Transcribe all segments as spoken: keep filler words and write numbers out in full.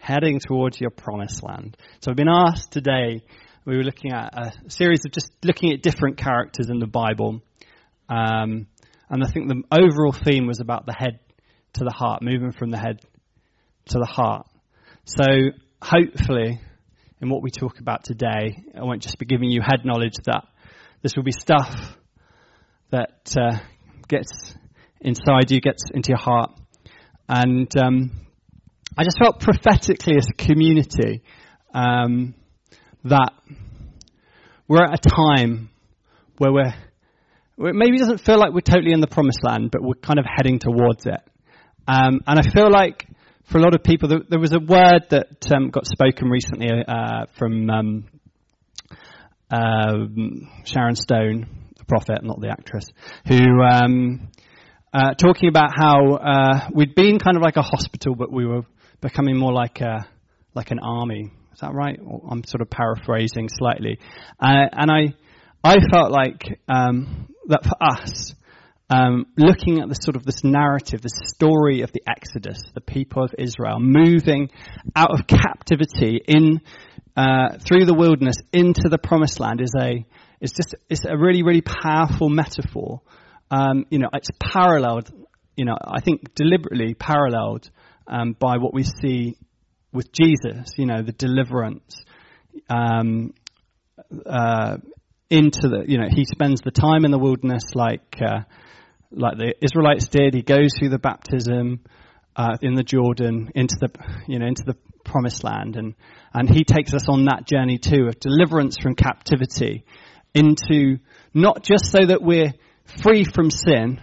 heading towards your promised land. So I've been asked today, we were looking at a series of just looking at different characters in the Bible. Um, and I think the overall theme was about the head to the heart, moving from the head to the heart. So hopefully, in what we talk about today, I won't just be giving you head knowledge, that this will be stuff that uh, gets inside you, gets into your heart. And um, I just felt prophetically as a community um, that we're at a time where we're, where it maybe doesn't feel like we're totally in the promised land, but we're kind of heading towards it. Um, and I feel like for a lot of people, there, there was a word that um, got spoken recently uh, from um, uh, Sharon Stone, the prophet, not the actress, who um, uh, talking about how uh, we'd been kind of like a hospital, but we were becoming more like a like an army. Is that right? I'm sort of paraphrasing slightly, uh, and I I felt like um, that for us. Um, looking at the sort of this narrative, the story of the Exodus, the people of Israel moving out of captivity in uh, through the wilderness into the promised land is a is just it's a really really powerful metaphor. Um, you know, it's paralleled. You know, I think deliberately paralleled um, by what we see with Jesus. You know, the deliverance um, uh, into the. You know, he spends the time in the wilderness like. Uh, Like the Israelites did, he goes through the baptism uh, in the Jordan into the, you know, into the promised land, and and he takes us on that journey too of deliverance from captivity, into not just so that we're free from sin,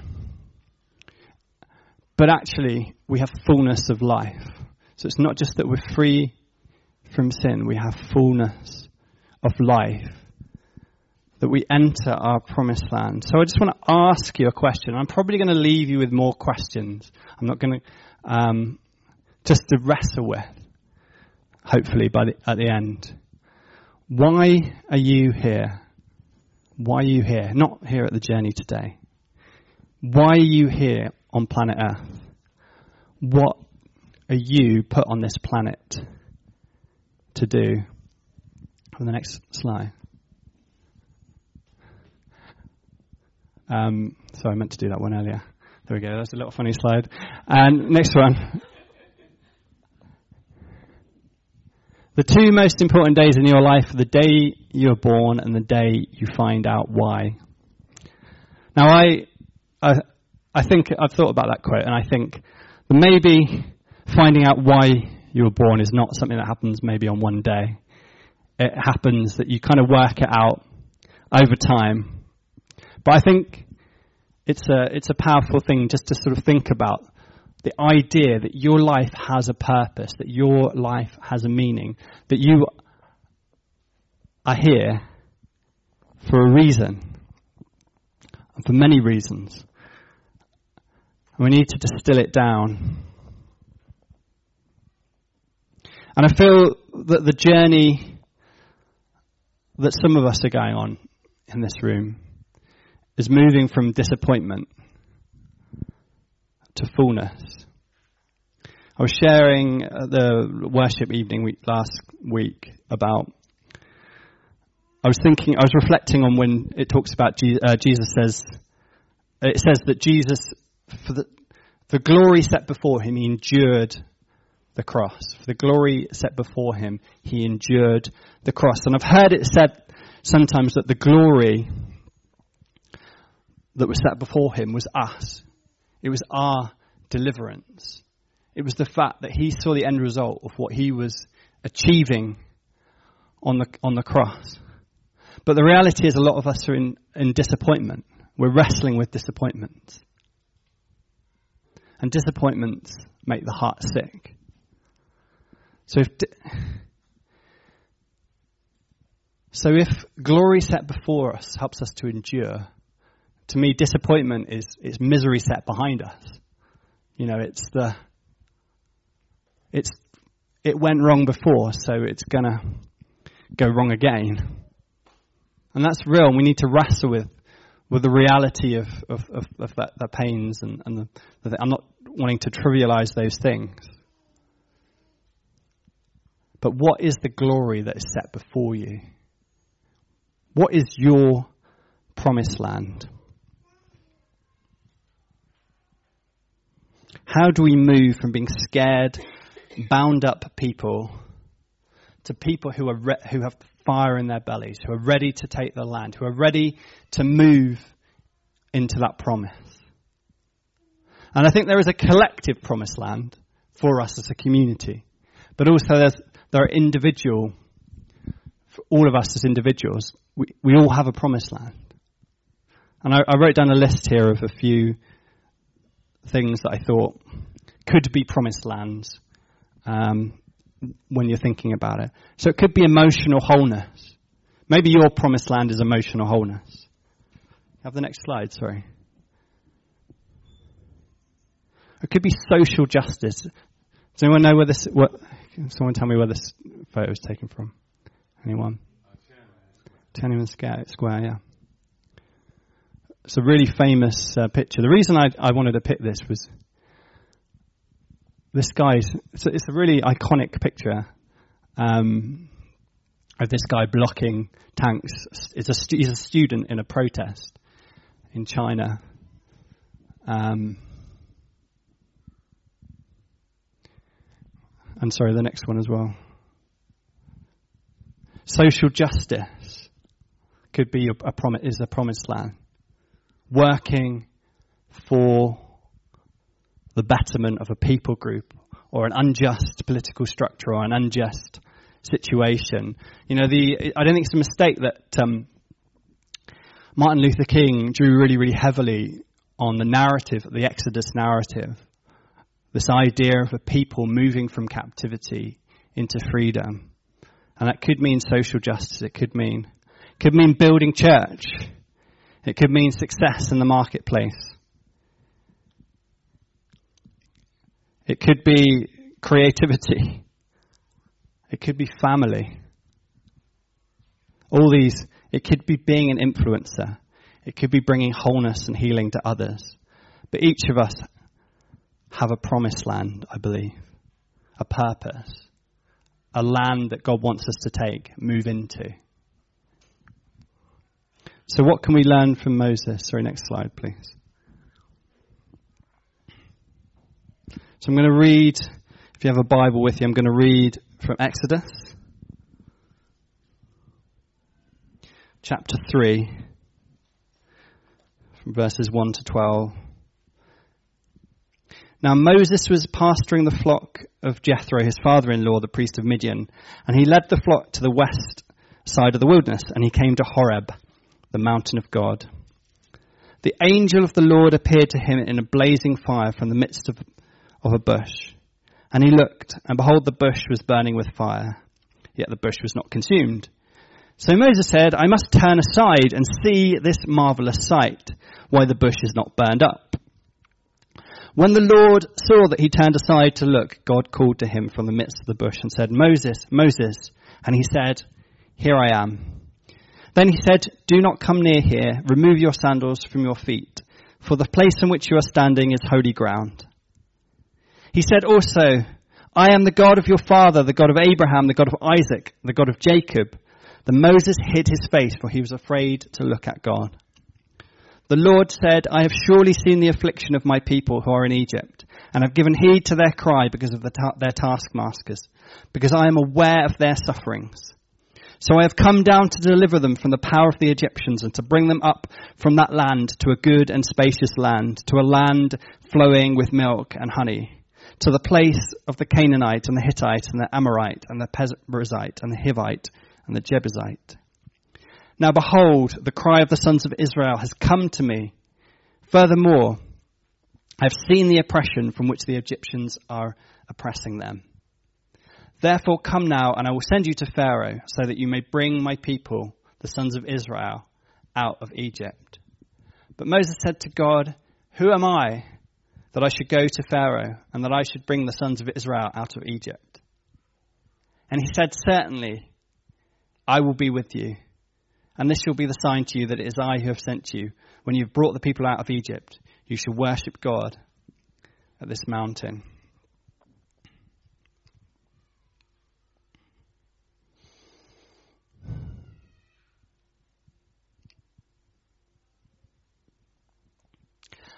but actually we have fullness of life. So it's not just that we're free from sin; we have fullness of life. That we enter our promised land. So I just want to ask you a question. I'm probably going to leave you with more questions. I'm not going to, um, just to wrestle with, hopefully by the, at the end. Why are you here? Why are you here? Not here at the journey today. Why are you here on planet Earth? What are you put on this planet to do? On the next slide. Um, sorry, I meant to do that one earlier. There we go. That's a little funny slide. And next one. The two most important days in your life are the day you are born and the day you find out why. Now, I, I, I think I've thought about that quote, and I think that maybe finding out why you were born is not something that happens maybe on one day. It happens that you kind of work it out over time. But I think it's a it's a powerful thing just to sort of think about the idea that your life has a purpose, that your life has a meaning, that you are here for a reason, and for many reasons. And we need to distill it down. And I feel that the journey that some of us are going on in this room is moving from disappointment to fullness. I was sharing at the worship evening week last week about, I was thinking, I was reflecting on when it talks about Jesus, uh, Jesus says, it says that Jesus, for the, the glory set before him, he endured the cross. For the glory set before him, he endured the cross. And I've heard it said sometimes that the glory that was set before him was us. It was our deliverance. It was the fact that he saw the end result of what he was achieving on the on the cross. But the reality is a lot of us are in, in disappointment. We're wrestling with disappointments. And disappointments make the heart sick. So if di- so if glory set before us helps us to endure, to me, disappointment is, is misery set behind us. You know, it's the, it's, it went wrong before, so it's gonna go wrong again. And that's real, and we need to wrestle with, with the reality of, of, of, of that, the pains and, and the, the, I'm not wanting to trivialize those things. But what is the glory that is set before you? What is your promised land? How do we move from being scared, bound up people to people who are re- who have fire in their bellies, who are ready to take the land, who are ready to move into that promise? And I think there is a collective promised land for us as a community, but also there's, there are individual, for all of us as individuals, we, we all have a promised land. And I, I wrote down a list here of a few things that I thought could be promised lands um, when you're thinking about it. So it could be emotional wholeness. Maybe your promised land is emotional wholeness. Have the next slide, sorry. It could be social justice. Does anyone know where this, what, can someone tell me where this photo is taken from? Anyone? Tiananmen Square, yeah. It's a really famous uh, picture. The reason I, I wanted to pick this was this guy's, it's a, it's a really iconic picture um, of this guy blocking tanks. It's a, he's a student in a protest in China. Um, and sorry, the next one as well. Social justice could be a, a promise, is a promised land. Working for the betterment of a people group or an unjust political structure or an unjust situation. You know, the I don't think it's a mistake that um, Martin Luther King drew really, really heavily on the narrative, the Exodus narrative. This idea of a people moving from captivity into freedom. And that could mean social justice. It could mean, could mean building church. It could mean success in the marketplace. It could be creativity. It could be family. All these, it could be being an influencer. It could be bringing wholeness and healing to others. But each of us have a promised land, I believe. A purpose. A land that God wants us to take, move into. So what can we learn from Moses? Sorry, next slide, please. So I'm going to read, if you have a Bible with you, I'm going to read from Exodus, chapter three, from verses one to twelve. Now Moses was pasturing the flock of Jethro, his father-in-law, the priest of Midian, and he led the flock to the west side of the wilderness, and he came to Horeb, the mountain of God. The angel of the Lord appeared to him in a blazing fire from the midst of, of a bush. And he looked, and behold, the bush was burning with fire, yet the bush was not consumed. So Moses said, I must turn aside and see this marvelous sight, why the bush is not burned up. When the Lord saw that he turned aside to look, God called to him from the midst of the bush and said, Moses, Moses. And he said, Here I am. Then he said, Do not come near here. Remove your sandals from your feet, for the place on which you are standing is holy ground. He said also, I am the God of your father, the God of Abraham, the God of Isaac, the God of Jacob. Then Moses hid his face, for he was afraid to look at God. The Lord said, I have surely seen the affliction of my people who are in Egypt, and have given heed to their cry because of the ta- their taskmasters, because I am aware of their sufferings. So I have come down to deliver them from the power of the Egyptians and to bring them up from that land to a good and spacious land, to a land flowing with milk and honey, to the place of the Canaanite and the Hittite and the Amorite and the Perizzite and the Hivite and the Jebusite. Now behold, the cry of the sons of Israel has come to me. Furthermore, I have seen the oppression from which the Egyptians are oppressing them. Therefore come now, and I will send you to Pharaoh, so that you may bring my people, the sons of Israel, out of Egypt. But Moses said to God, Who am I, that I should go to Pharaoh, and that I should bring the sons of Israel out of Egypt? And he said, Certainly, I will be with you. And this shall be the sign to you that it is I who have sent you. When you have brought the people out of Egypt, you shall worship God at this mountain.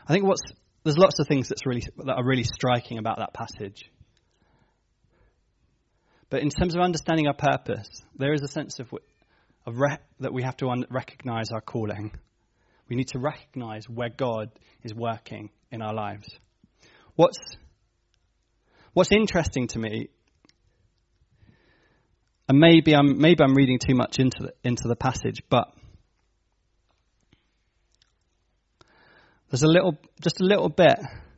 I think what's there's lots of things that's really that are really striking about that passage. But in terms of understanding our purpose, there is a sense of, of re- that we have to un- recognize our calling. We need to recognize where God is working in our lives. What's What's interesting to me, and maybe I'm maybe I'm reading too much into the, into the passage, but there's a little, just a little bit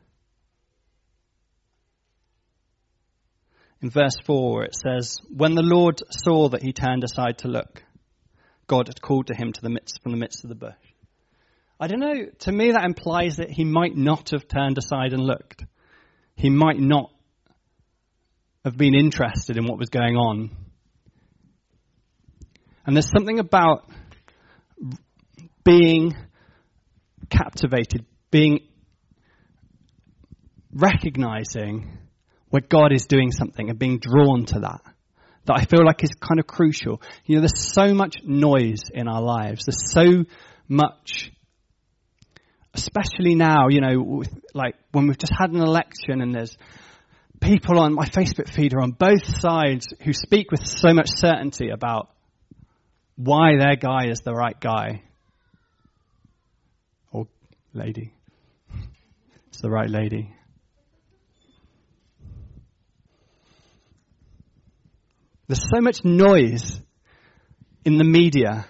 in verse four where it says, "When the Lord saw that he turned aside to look, God had called to him to the midst from the midst of the bush." I don't know. To me, that implies that he might not have turned aside and looked. He might not have been interested in what was going on. And there's something about being captivated, being recognizing where God is doing something and being drawn to that, that I feel like is kind of crucial. You know, there's so much noise in our lives. There's so much, especially now, you know, with, like when we've just had an election and there's people on my Facebook feed are on both sides who speak with so much certainty about why their guy is the right guy. Or lady. It's the right lady. There's so much noise in the media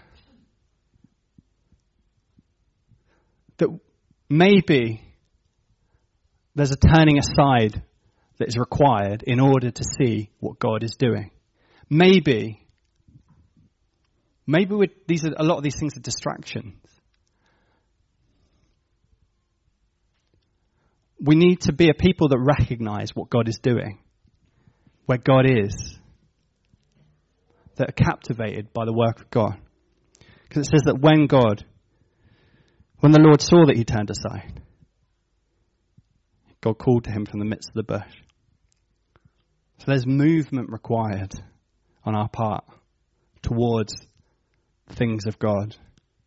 that maybe there's a turning aside that is required in order to see what God is doing. Maybe, maybe we're, these are, a lot of these things are distractions. We need to be a people that recognize what God is doing, where God is, that are captivated by the work of God. Because it says that when God, when the Lord saw that he turned aside, God called to him from the midst of the bush. So there's movement required on our part towards things of God.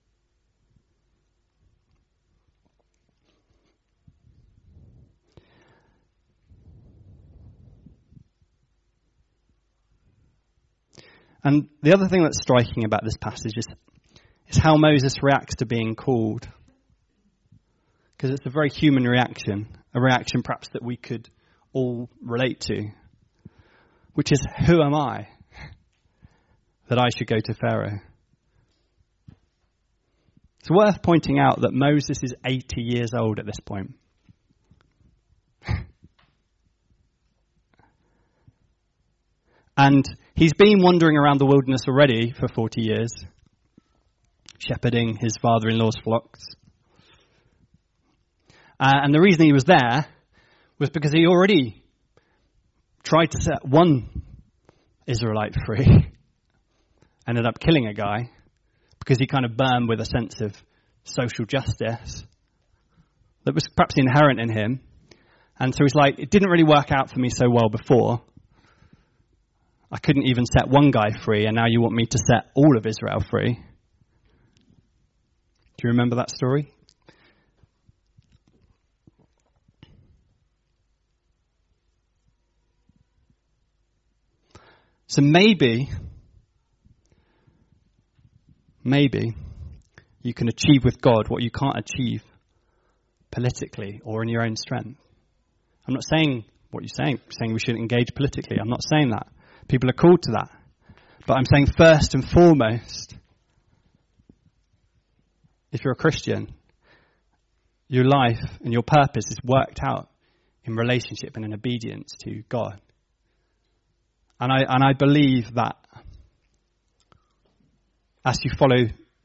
And the other thing that's striking about this passage is, is how Moses reacts to being called. Because it's a very human reaction, a reaction perhaps that we could all relate to, which is, who am I that I should go to Pharaoh? It's worth pointing out that Moses is eighty years old at this point. And he's been wandering around the wilderness already for forty years, shepherding his father-in-law's flocks. Uh, and the reason he was there was because he already tried to set one Israelite free, ended up killing a guy because he kind of burned with a sense of social justice that was perhaps inherent in him. And so he's like, it didn't really work out for me so well before. I couldn't even set one guy free, and now you want me to set all of Israel free. Do you remember that story? So maybe, maybe you can achieve with God what you can't achieve politically or in your own strength. I'm not saying what you're saying, saying we shouldn't engage politically. I'm not saying that. People are called to that. But I'm saying first and foremost, if you're a Christian, your life and your purpose is worked out in relationship and in obedience to God. And I and I believe that as you follow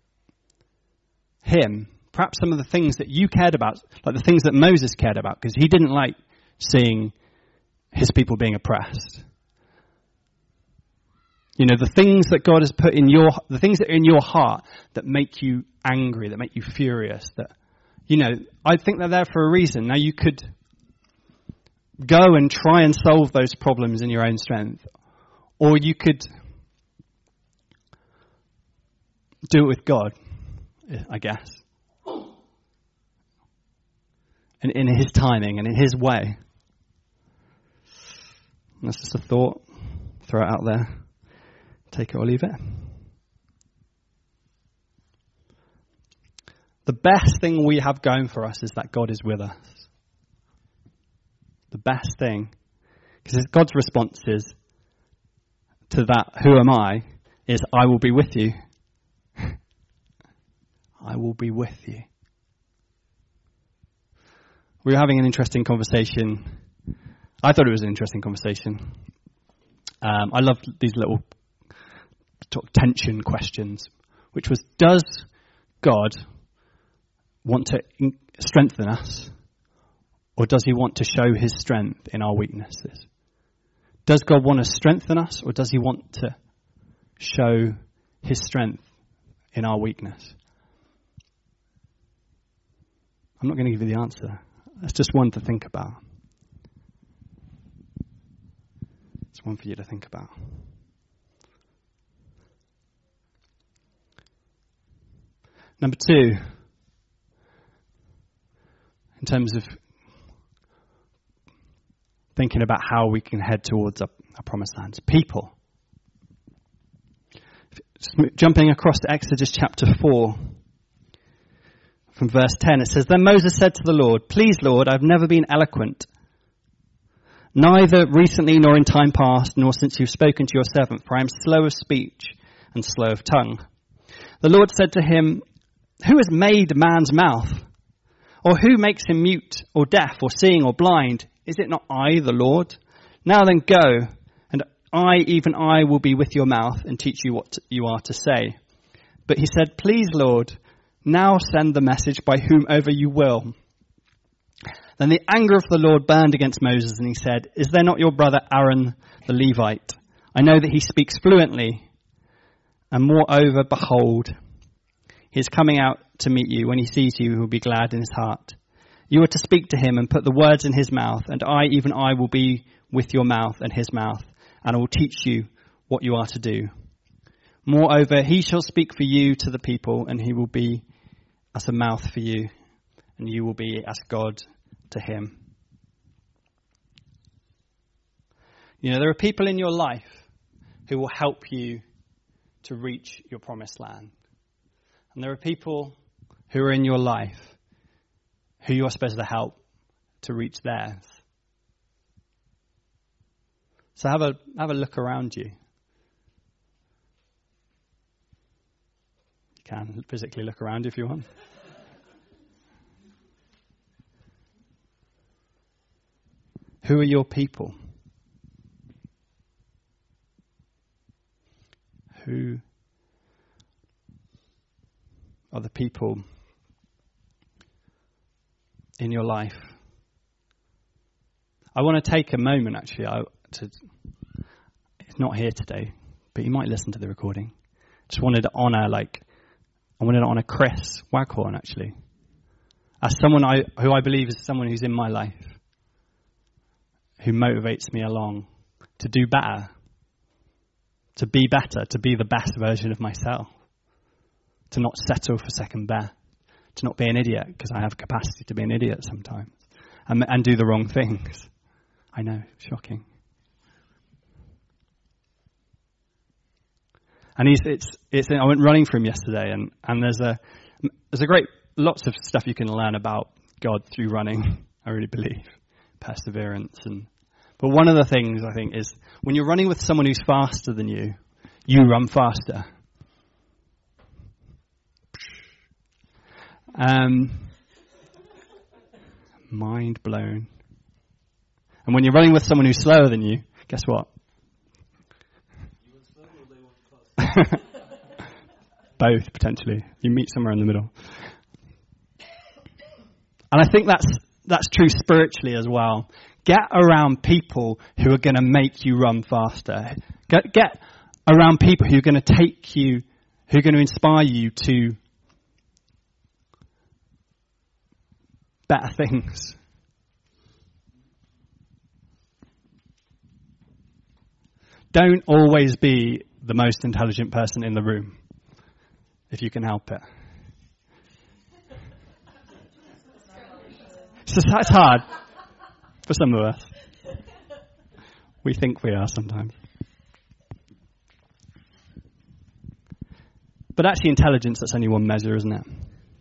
him, perhaps some of the things that you cared about, like the things that Moses cared about, because he didn't like seeing his people being oppressed. You know, the things that God has put in your, the things that are in your heart that make you angry, that make you furious, that, you know, I think they're there for a reason. Now you could go and try and solve those problems in your own strength, or you could do it with God, I guess. in, in his timing and in his way. And that's just a thought. Throw it out there. Take it or leave it. The best thing we have going for us is that God is with us. The best thing. Because God's response is to that, who am I, is I will be with you. I will be with you. We were having an interesting conversation. I thought it was an interesting conversation. Um, I love these little sort of tension questions, which was, does God want to in- strengthen us, or does he want to show his strength in our weaknesses? Does God want to strengthen us, or does he want to show his strength in our weakness? I'm not going to give you the answer. That's just one to think about. It's one for you to think about. Number two, in terms of thinking about how we can head towards our, our promised lands, people. Jumping across to Exodus chapter four, from verse ten, it says, Then Moses said to the Lord, Please, Lord, I've never been eloquent, neither recently nor in time past, nor since you've spoken to your servant, for I am slow of speech and slow of tongue. The Lord said to him, Who has made man's mouth? Or who makes him mute or deaf or seeing or blind? Is it not I, the Lord? Now then go, and I, even I, will be with your mouth and teach you what you are to say. But he said, Please, Lord, now send the message by whomever you will. Then the anger of the Lord burned against Moses, and he said, Is there not your brother Aaron the Levite? I know that he speaks fluently, and moreover, behold, he is coming out to meet you. When he sees you, he will be glad in his heart. You are to speak to him and put the words in his mouth, and I, even I, will be with your mouth and his mouth, and I will teach you what you are to do. Moreover, he shall speak for you to the people, and he will be as a mouth for you, and you will be as God to him. You know, there are people in your life who will help you to reach your promised land. And there are people who are in your life who you are supposed to help to reach theirs. So have a have a look around you. You can physically look around if you want. Who are your people? Who are the people in your life? I want to take a moment, actually. I, to, it's not here today, but you might listen to the recording. Just wanted to honour, like, I wanted to honour Chris Waghorn, actually, as someone I who I believe is someone who's in my life, who motivates me along to do better, to be better, to be the best version of myself, to not settle for second best, to not be an idiot, because I have capacity to be an idiot sometimes, and, and do the wrong things. I know, shocking. And he's, it's, it's, I went running for him yesterday, and, and there's a, there's a great, lots of stuff you can learn about God through running, I really believe. Perseverance. and But one of the things, I think, is when you're running with someone who's faster than you, you run faster. Um, mind blown. And when you're running with someone who's slower than you, guess what? Both, potentially. You meet somewhere in the middle. And I think that's that's true spiritually as well. Get around people who are going to make you run faster. Get, get around people who are going to take you, who are going to inspire you to better things. Don't always be the most intelligent person in the room, if you can help it. So that's hard for some of us. We think we are sometimes. But actually intelligence, that's only one measure, isn't it?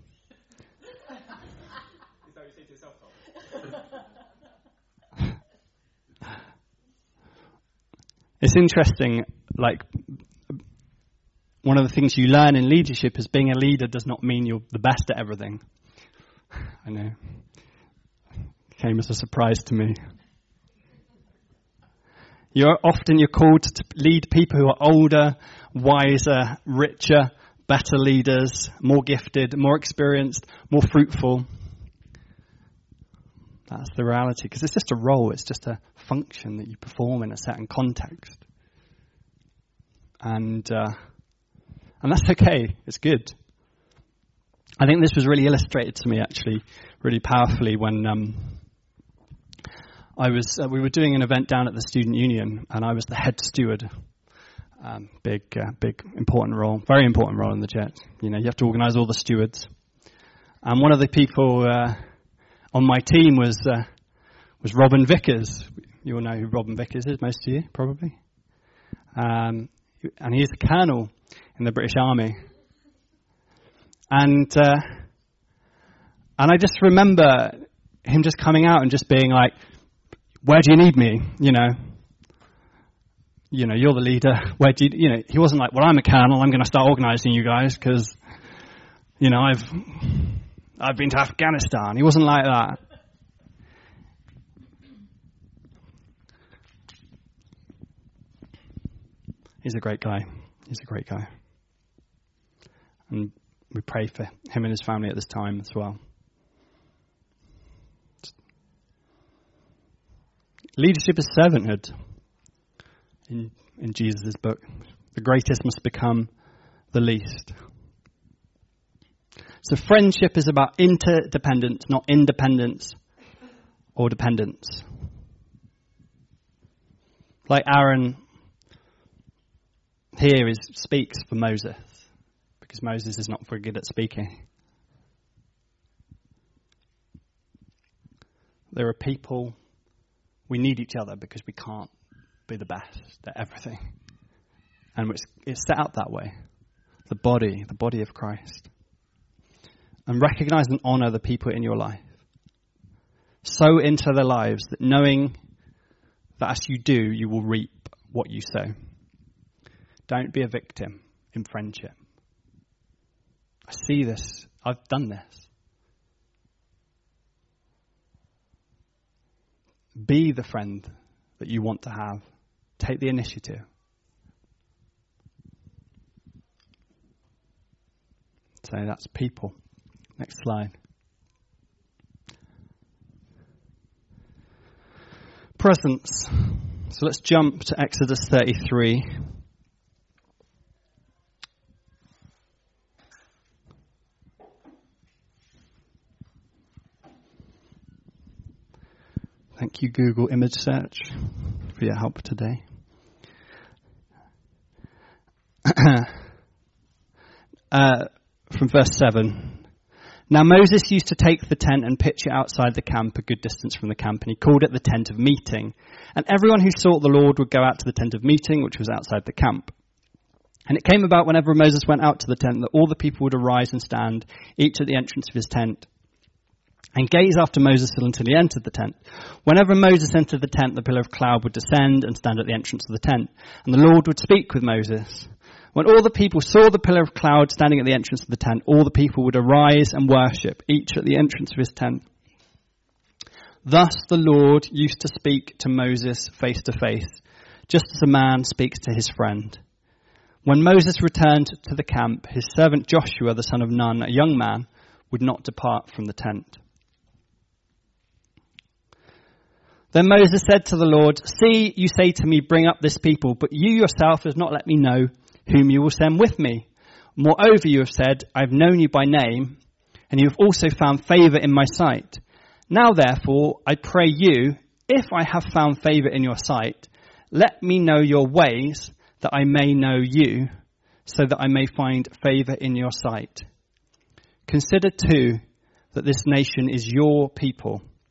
It's interesting, like, one of the things you learn in leadership is being a leader does not mean you're the best at everything. I know. It came as a surprise to me. You're often you're called to lead people who are older, wiser, richer, better leaders, more gifted, more experienced, more fruitful. That's the reality, because it's just a role, it's just a function that you perform in a certain context. And uh, and that's okay, it's good. I think this was really illustrated to me, actually, really powerfully when um, I was uh, we were doing an event down at the Student Union, and I was the head steward. Um, big, uh, big, important role, very important role in the church. You know, you have to organise all the stewards. And one of the people uh, on my team was uh, was Robin Vickers. You all know who Robin Vickers is, most of you, probably. Um, and he's a colonel in the British Army. And uh, and I just remember him just coming out and just being like, "Where do you need me?" You know. You know, you're the leader. Where do you, you know, he wasn't like, well, I'm a colonel, I'm going to start organising you guys because, you know, I've, I've been to Afghanistan. He wasn't like that. He's a great guy. He's a great guy. And we pray for him and his family at this time as well. Leadership is servanthood. In, in Jesus' book, the greatest must become the least. So friendship is about interdependence, not independence or dependence. Like Aaron here is speaks for Moses, because Moses is not very good at speaking. There are people, we need each other because we can't be the best at everything. And it's, it's set up that way. The body, the body of Christ. And recognize and honor the people in your life. Sow into their lives, that knowing that as you do, you will reap what you sow. Don't be a victim in friendship. I see this. I've done this. Be the friend that you want to have. Take the initiative. So that's people. Next slide. Presence. So let's jump to Exodus thirty-three. Thank you, Google Image Search, for your help today. uh, from verse seven. Now Moses used to take the tent and pitch it outside the camp a good distance from the camp, and he called it the tent of meeting. And everyone who sought the Lord would go out to the tent of meeting, which was outside the camp. And it came about whenever Moses went out to the tent that all the people would arise and stand, each at the entrance of his tent, and gaze after Moses until he entered the tent. Whenever Moses entered the tent, the pillar of cloud would descend and stand at the entrance of the tent, and the Lord would speak with Moses. When all the people saw the pillar of cloud standing at the entrance of the tent, all the people would arise and worship, each at the entrance of his tent. Thus the Lord used to speak to Moses face to face, just as a man speaks to his friend. When Moses returned to the camp, his servant Joshua, the son of Nun, a young man, would not depart from the tent. Then Moses said to the Lord, "See, you say to me, bring up this people, but you yourself have not let me know whom you will send with me. Moreover, you have said, I have known you by name, and you have also found favour in my sight. Now, therefore, I pray you, if I have found favour in your sight, let me know your ways, that I may know you, so that I may find favour in your sight. Consider too that this nation is your people.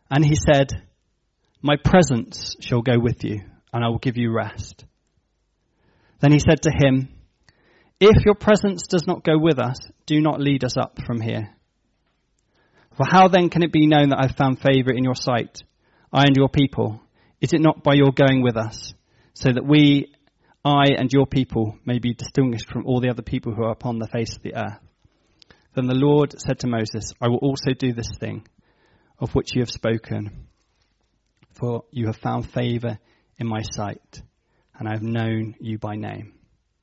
And he said, my presence shall go with you, and I will give you rest. Then he said to him, if your presence does not go with us, do not lead us up from here. For how then can it be known that I've found favour in your sight, I and your people? Is it not by your going with us, so that we, I and your people, may be distinguished from all the other people who are upon the face of the earth? Then the Lord said to Moses, I will also do this thing of which you have spoken, for you have found favour in my sight, and I have known you by name.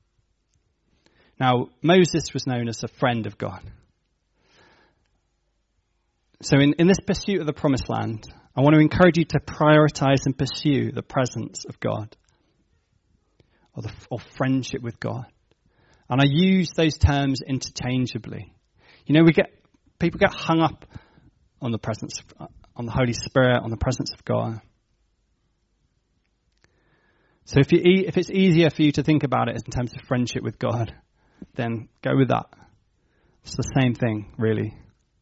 Now, Moses was known as a friend of God. So in, in this pursuit of the promised land, I want to encourage you to prioritize and pursue the presence of God, or, the, or friendship with God. And I use those terms interchangeably. You know, we get people get hung up on the presence, on the Holy Spirit, on the presence of God. So if you if it's easier for you to think about it in terms of friendship with God, then go with that. It's the same thing, really.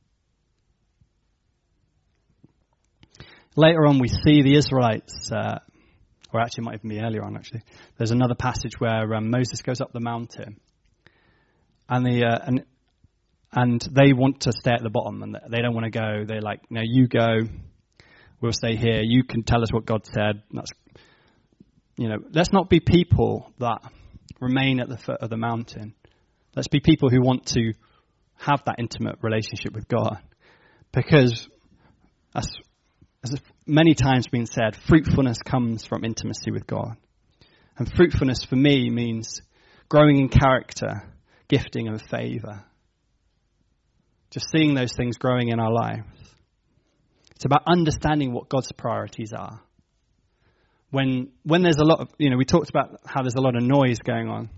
Later on, we see the Israelites, uh, or actually it might even be earlier on, actually. There's another passage where um, Moses goes up the mountain, and the uh, and and they want to stay at the bottom, and they don't want to go. They're like, no, you go. We'll stay here. You can tell us what God said. That's, you know, let's not be people that remain at the foot of the mountain. Let's be people who want to have that intimate relationship with God, because as As many times been said, fruitfulness comes from intimacy with God. And fruitfulness for me means growing in character, gifting and favour. Just seeing those things growing in our lives. It's about understanding what God's priorities are. When when there's a lot of, you know, we talked about how there's a lot of noise going on.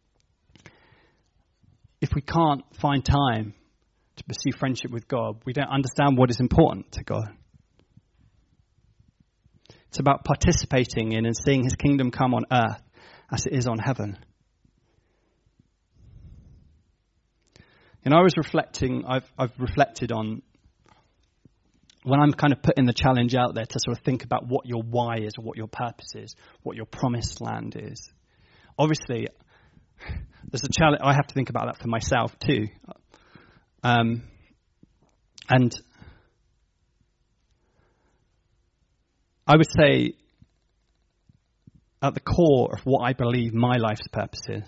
If we can't find time to pursue friendship with God, we don't understand what is important to God. It's about participating in and seeing his kingdom come on earth as it is on heaven. And I was reflecting, I've, I've reflected on when I'm kind of putting the challenge out there to sort of think about what your why is, or what your purpose is, what your promised land is. Obviously, there's a challenge. I have to think about that for myself too. Um, and I would say at the core of what I believe my life's purpose is,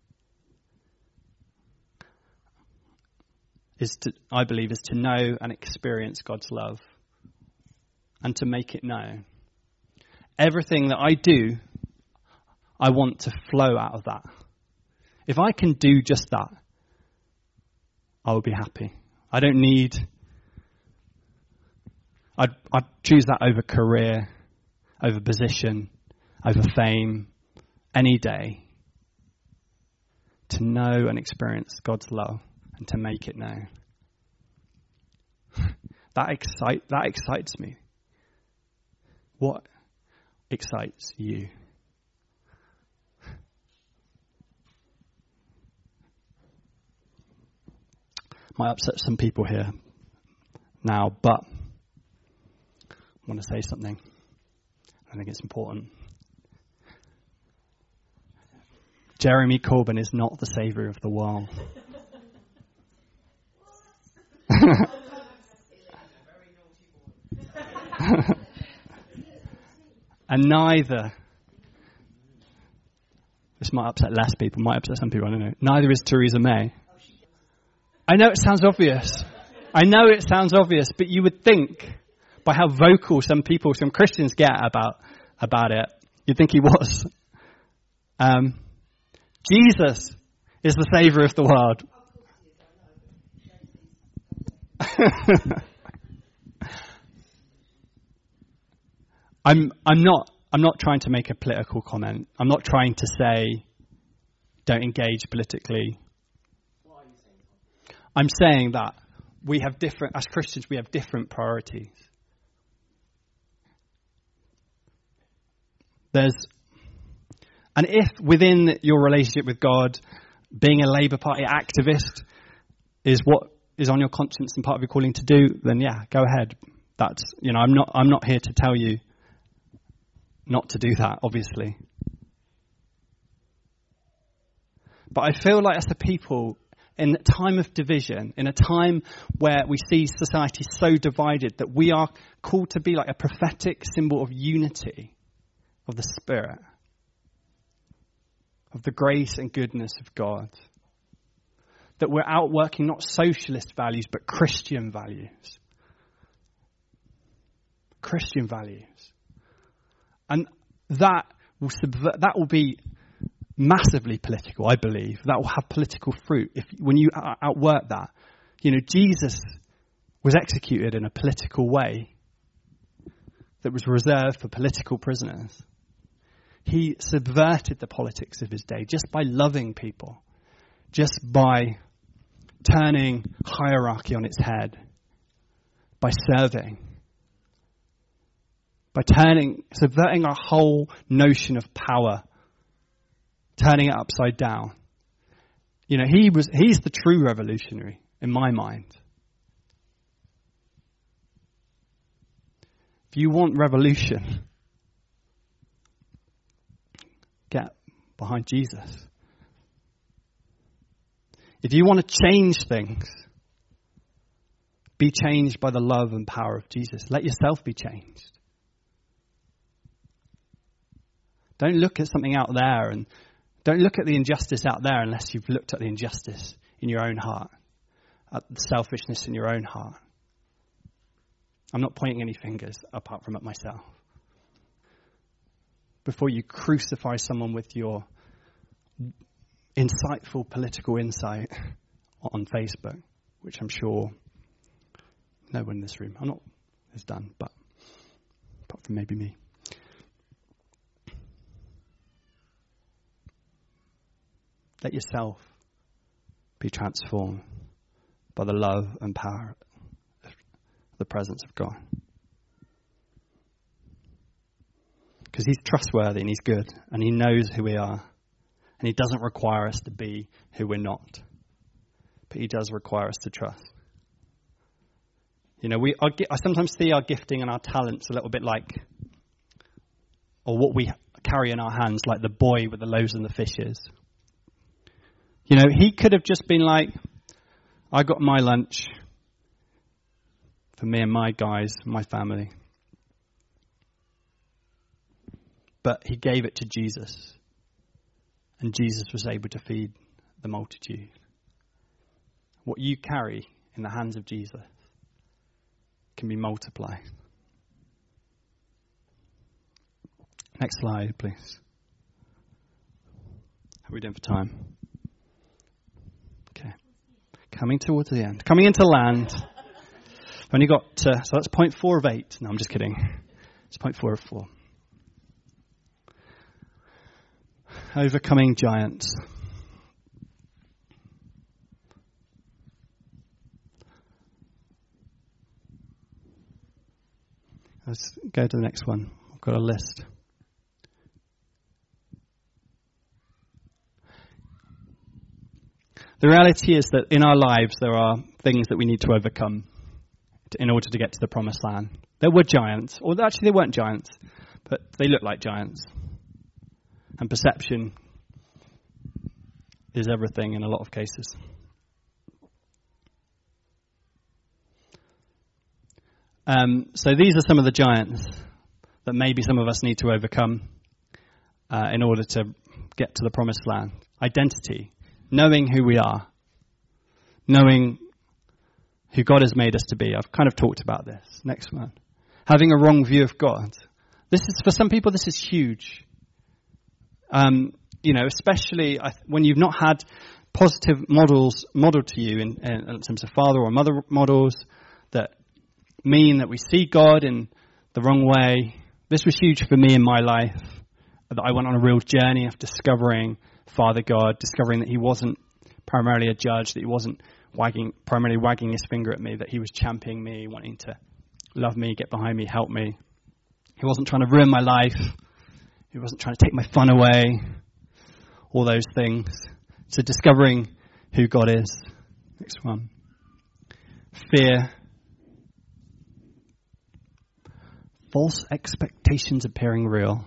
is to, I believe, is to know and experience God's love and to make it known. Everything that I do, I want to flow out of that. If I can do just that, I will be happy. I don't need... I'd, I'd choose that over career, over position, over fame, any day. To know and experience God's love and to make it known. That excite that excites me. What excites you? Might upset some people here now, but I want to say something. I think it's important. Jeremy Corbyn is not the saviour of the world. And neither, this might upset less people, might upset some people, I don't know. Neither is Theresa May. I know it sounds obvious. I know it sounds obvious, but you would think, by how vocal some people, some Christians get about about it, you'd think he was. Um, Jesus is the saviour of the world. I'm I'm not I'm not trying to make a political comment. I'm not trying to say don't engage politically. What are you saying? I'm saying that we have different, as Christians, we have different priorities. There's, and if within your relationship with God, being a Labour Party activist is what is on your conscience and part of your calling to do, then yeah, go ahead. That's, you know, I'm not, I'm not here to tell you not to do that, obviously. But I feel like as a people, in a time of division, in a time where we see society so divided, that we are called to be like a prophetic symbol of unity of the Spirit, of the grace and goodness of God. That we're outworking not socialist values, but Christian values. Christian values. And that will subvert, that will be massively political, I believe. That will have political fruit. If when you outwork that, you know, Jesus was executed in a political way that was reserved for political prisoners. He subverted the politics of his day just by loving people, just by turning hierarchy on its head, by serving, by turning, subverting our whole notion of power, turning it upside down. You know, he was, he's the true revolutionary in my mind. If you want revolution, get behind Jesus. If you want to change things, be changed by the love and power of Jesus. Let yourself be changed. Don't look at something out there, and don't look at the injustice out there unless you've looked at the injustice in your own heart, at the selfishness in your own heart. I'm not pointing any fingers apart from at myself. Before you crucify someone with your insightful political insight on Facebook, which I'm sure no one in this room, I'm not, has done, but apart from maybe me. Let yourself be transformed by the love and power of the presence of God. Because he's trustworthy and he's good and he knows who we are. And he doesn't require us to be who we're not. But he does require us to trust. You know, we. I sometimes see our gifting and our talents a little bit like, or what we carry in our hands, like the boy with the loaves and the fishes. You know, he could have just been like, I got my lunch for me and my guys, my family. But he gave it to Jesus. And Jesus was able to feed the multitude. What you carry in the hands of Jesus can be multiplied. Next slide, please. How are we doing for time? Okay. Coming towards the end. Coming into land. I've only got, uh, so that's point four of eight. No, I'm just kidding. It's point four of four. Overcoming giants. Let's go to the next one. I've got a list. The reality is that in our lives there are things that we need to overcome in order to get to the promised land. There were giants, or actually they weren't giants, but they look like giants. And perception is everything in a lot of cases. Um, so these are some of the giants that maybe some of us need to overcome uh, in order to get to the promised land. Identity, knowing who we are, knowing who God has made us to be. I've kind of talked about this. Next one. Having a wrong view of God. This is, for some people, this is huge. Um, you know, especially when you've not had positive models modeled to you in, in terms of father or mother models that mean that we see God in the wrong way. This was huge for me in my life. That I went on a real journey of discovering Father God, discovering that he wasn't primarily a judge, that he wasn't wagging, primarily wagging his finger at me, that he was championing me, wanting to love me, get behind me, help me. He wasn't trying to ruin my life. He wasn't trying to take my fun away. All those things. So discovering who God is. Next one. Fear. False expectations appearing real.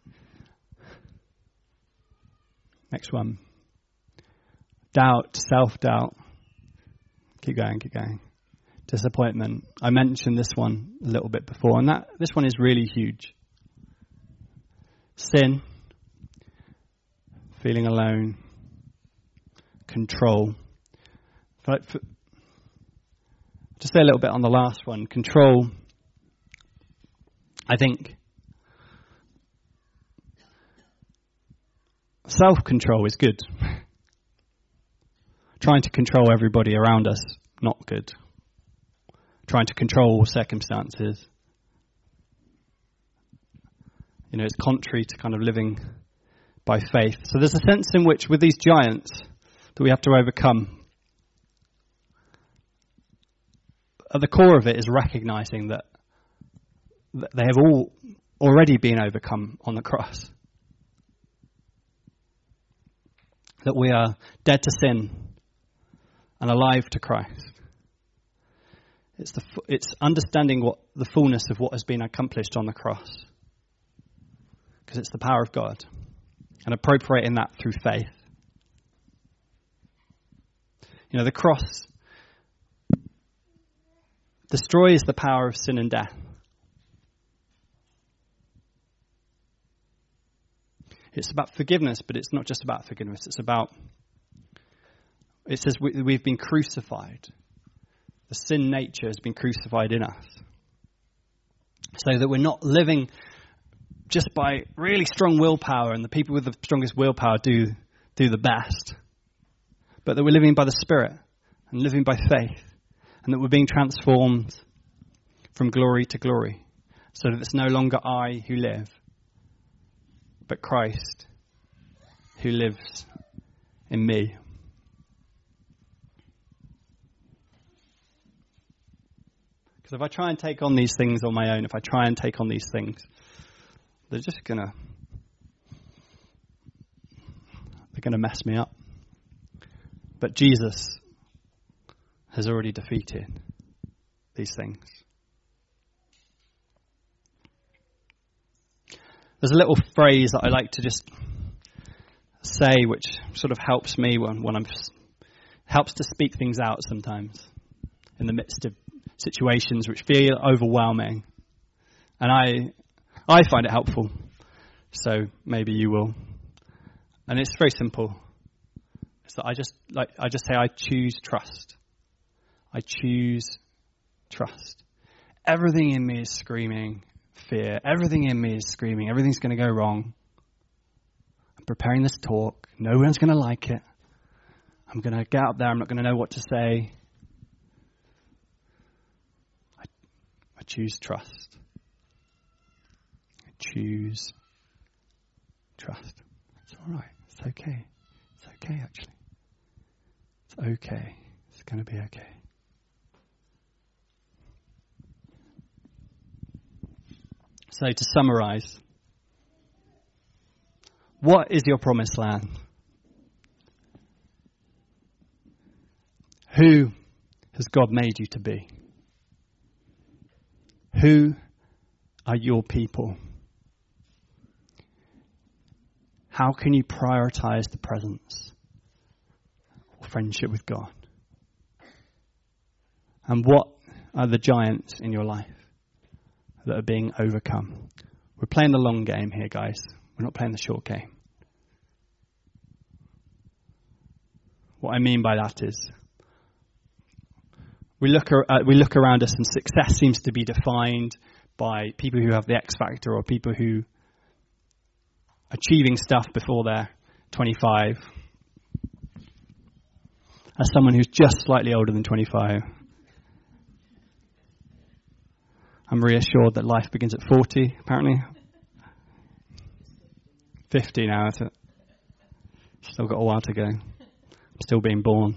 Next one. Doubt, self-doubt. Keep going, keep going. Disappointment. I mentioned this one a little bit before, and that this one is really huge. Sin. Feeling alone. Control. For, for, just say a little bit on the last one. Control. I think self-control is good. Trying to control everybody around us, not good. Trying to control circumstances. You know, it's contrary to kind of living by faith. So there's a sense in which with these giants that we have to overcome, at the core of it is recognizing that they have all already been overcome on the cross. That we are dead to sin and alive to Christ. It's the it's understanding what the fullness of what has been accomplished on the cross. Because it's the power of God. And appropriating that through faith. You know, the cross destroys the power of sin and death. It's about forgiveness, but it's not just about forgiveness. It's about, it says we, we've been crucified. The sin nature has been crucified in us. So that we're not living just by really strong willpower, and the people with the strongest willpower do, do the best. But that we're living by the Spirit and living by faith. And that we're being transformed from glory to glory. So that it's no longer I who live, but Christ who lives in me. Because if I try and take on these things on my own, if I try and take on these things, they're just gonna they're gonna mess me up. But Jesus has already defeated these things. There's a little phrase that I like to just say, which sort of helps me when, when I'm helps to speak things out sometimes in the midst of situations which feel overwhelming, and I I find it helpful. So maybe you will. And it's very simple. It's that I just like I just say I choose trust. I choose trust. Everything in me is screaming fear. Everything in me is screaming. Everything's going to go wrong. I'm preparing this talk. No one's going to like it. I'm going to get up there. I'm not going to know what to say. I, I choose trust. I choose trust. It's all right. It's okay. It's okay, actually. It's okay. It's going to be okay. So to summarize, what is your promised land? Who has God made you to be? Who are your people? How can you prioritize the presence or friendship with God? And what are the giants in your life that are being overcome? We're playing the long game here, guys. We're not playing the short game. What I mean by that is we look uh, we look around us and success seems to be defined by people who have the X factor or people who are achieving stuff before they're twenty-five. As someone who's just slightly older than twenty-five, I'm reassured that life begins at forty, apparently. fifty now, is it? Still got a while to go. I'm still being born.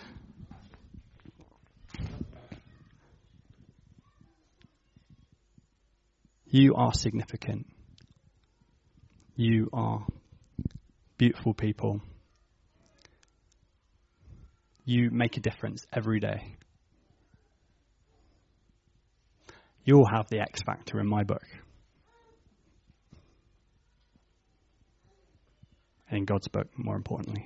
You are significant. You are beautiful people. You make a difference every day. You'll have the X factor in my book. And in God's book, more importantly.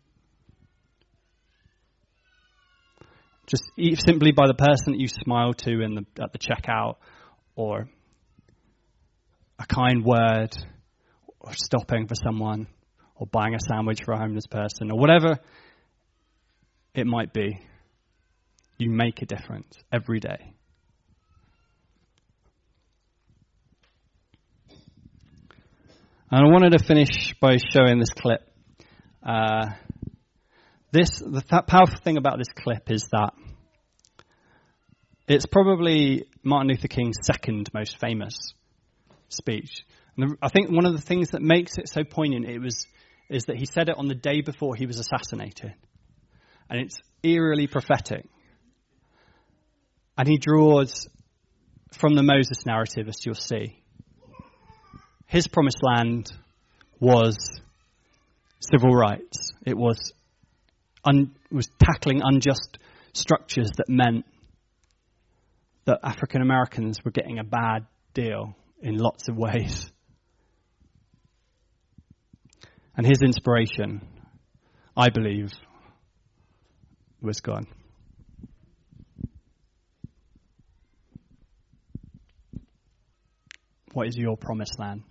Just simply by the person that you smile to in the, at the checkout, or a kind word, or stopping for someone, or buying a sandwich for a homeless person, or whatever it might be, you make a difference every day. And I wanted to finish by showing this clip. Uh, this the th- powerful thing about this clip is that it's probably Martin Luther King's second most famous speech. And the, I think one of the things that makes it so poignant it was is that he said it on the day before he was assassinated. And it's eerily prophetic. And he draws from the Moses narrative, as you'll see. His promised land was civil rights. It was un, was tackling unjust structures that meant that African Americans were getting a bad deal in lots of ways. And his inspiration, I believe, was God. What is your promised land?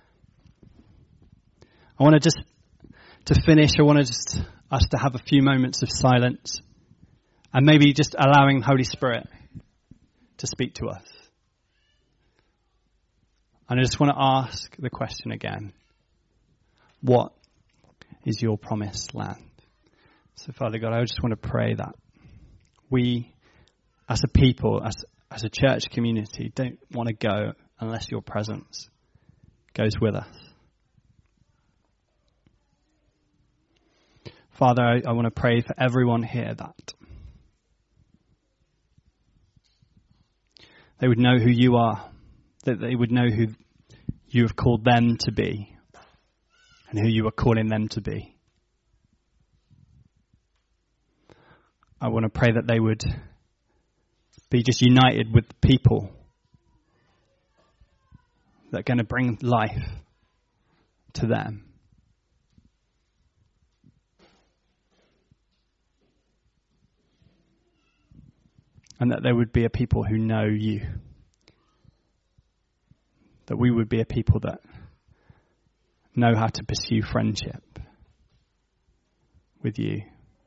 I want to just, to finish, I want to just us to have a few moments of silence and maybe just allowing the Holy Spirit to speak to us. And I just want to ask the question again. What is your promised land? So Father God, I just want to pray that we as a people, as, as a church community, don't want to go unless your presence goes with us. Father, I, I want to pray for everyone here that they would know who you are, that they would know who you have called them to be and who you are calling them to be. I want to pray that they would be just united with people that are going to bring life to them. And that there would be a people who know you. That we would be a people that know how to pursue friendship with you.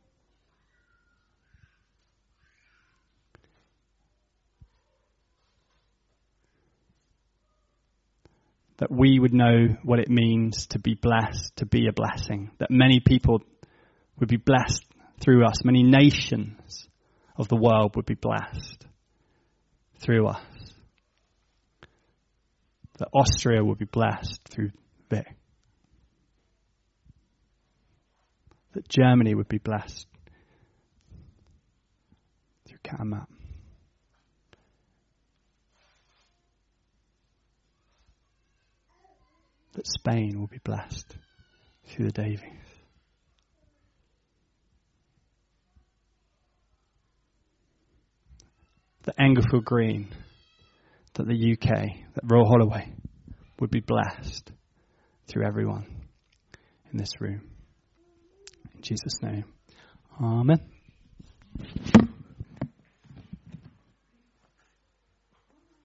That we would know what it means to be blessed, to be a blessing. That many people would be blessed through us. Many nations of the world would be blessed through us. That Austria would be blessed through Vic. That Germany would be blessed through Kamat. That Spain will be blessed through the Davies. That Englefield Green, that the U K, that Royal Holloway would be blessed through everyone in this room. In Jesus' name, amen.